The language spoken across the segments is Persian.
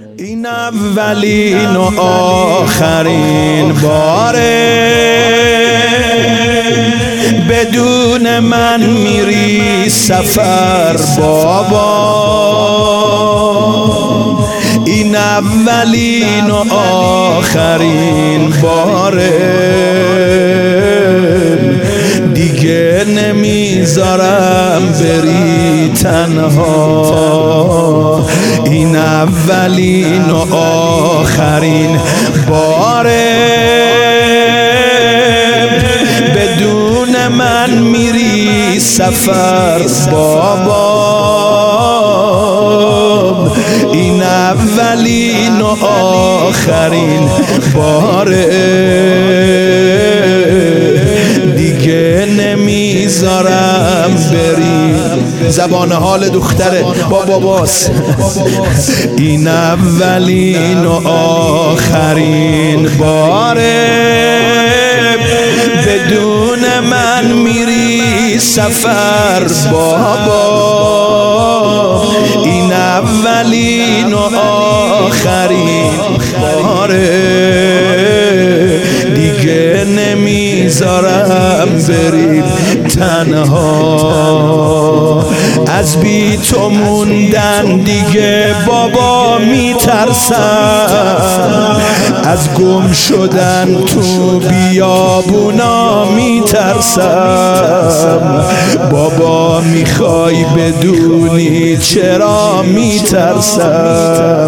این اولین و آخرین باره بدون من میری سفر بابا. این اولین و آخرین باره دیگه نمیذارم بری تنها. این اولین و آخرین باره بدون من میری سفر بابا. این اولین و آخرین باره دیگه نمیذارم بری. زبان حال دختره با باباست. این اولین و آخرین باره بدون من میری سفر بابا. این اولین و آخرین باره دیگه نمیذارم بریم تنها. از بی تو موندن دیگه بابا میترسم، از گم شدن تو بیابونا میترسم. بابا میخوای بدونی چرا میترسم؟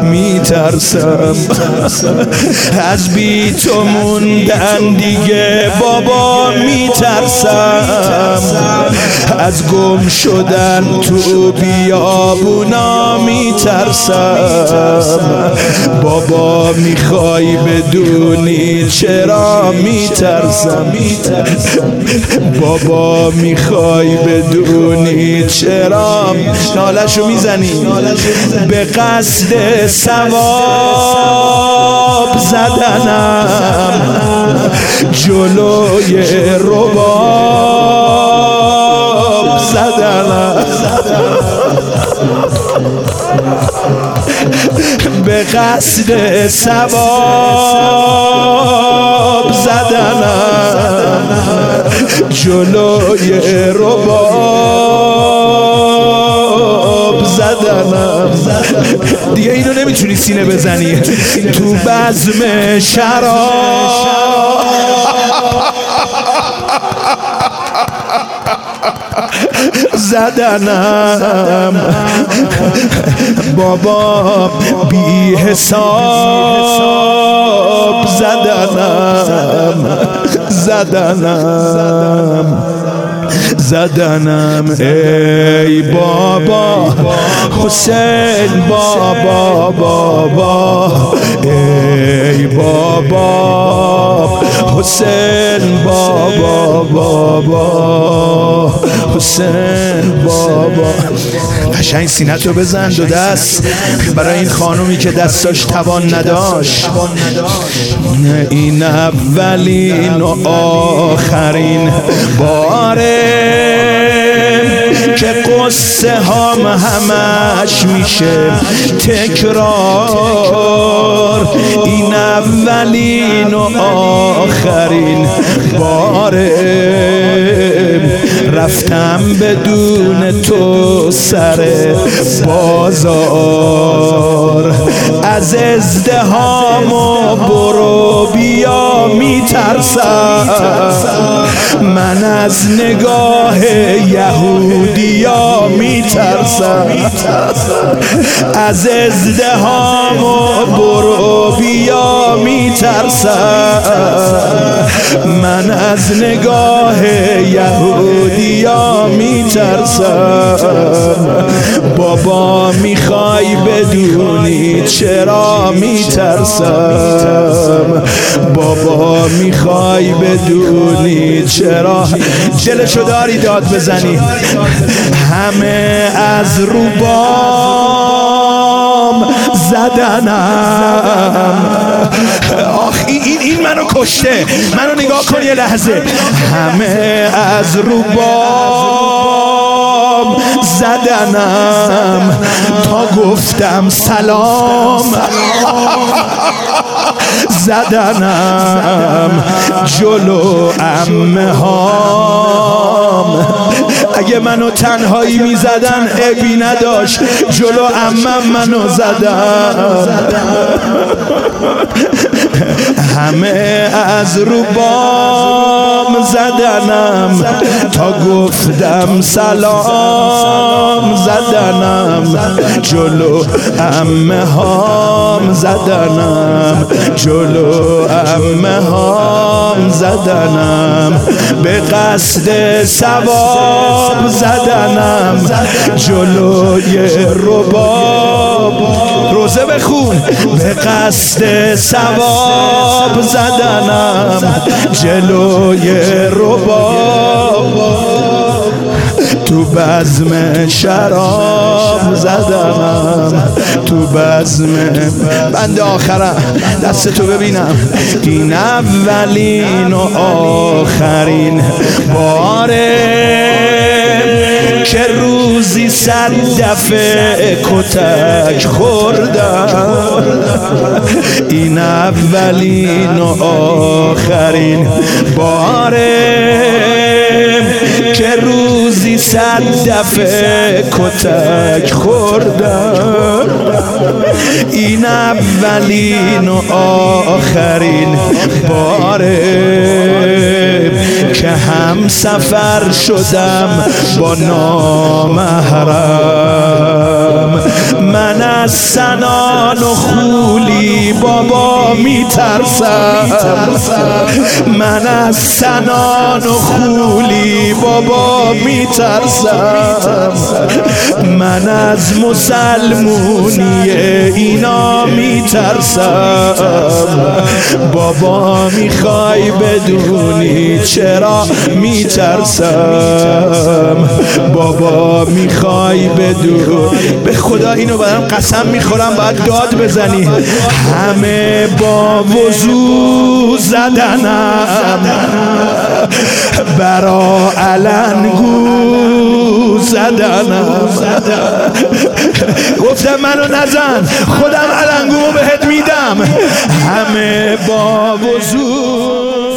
از بی تو موندن دیگه بابا میترسم، از گم شدن تو بیابونا میترسم. بابا میخوای بدونی چرا میترسم؟ بابا میخوای بدونی چرا؟ نالشو میزنی. به قصد ثواب زدنم جلوی رباب زدنم، به قصد ثواب زدنم جلوی رباب زدنم. دیگه اینو نمیتونی سینه بزنی تو بزم شراب زدنم. بابا بی حساب زدنم ای بابا حسین بابا ای بابا حسین بابا حسین بابا. قشنگ سینتو بزن دو دست برای این خانومی که دستاش توان نداشت. این اولین و آخرین باره که قصه هام همش میشه تکرار. این اولین و آخرین باره رفتم بدون تو سر بازار، از ازدحام و برو بیا میترسم. من از نگاه یهودیا میترسم، از ازدحام و برو بیا میترسم. من از نگاه یهودیا میترسم. بابا میخوای بدونی چرا میترسم؟ بابا میخوای بدونی چرا؟ دلشو داری داد بزنی. همه از روبام زدنم. آخ این منو کشته. منو نگاه کن یه لحظه. همه از روبام زدنم تا گفتم سلام زدنم جلو عمه هام. اگه منو تنهایی میزدن عیبی نداشت، جلو عمم منو زدن. همه از رو بام زدنم تا گفتم سلام زدنم جلو عمه هام زدنم جلو عمه هام زدنم به قصد ثواب زدنم جلوی رباب. روزه بخون. به قصد ثواب زدنم جلوی رباب. تو بزم شراب زدنم تو بزم. بند آخرم دست تو ببینم. این اولین و آخرین باره که روزی 100 دفعه کتک خوردم. این اولین و آخرین باره که روزی 100 دفعه کتک خوردم. این اولین و آخرین باره که هم سفر شدم با نامحرم. من از سنان و خولی بابا میترسم. من از سنان و خولی بابا میترسم. من از مسلمونی اینا میترسم. بابا میخوای بدونی چرا میترسم؟ بابا میخوای بدون؟ به خدا اینو برام قسم میخورم باید داد بزنی. همه با وضو زدنم برا علنگو زدنم. گفتم منو نزن خودم علنگومو بهت میدم. همه با وضو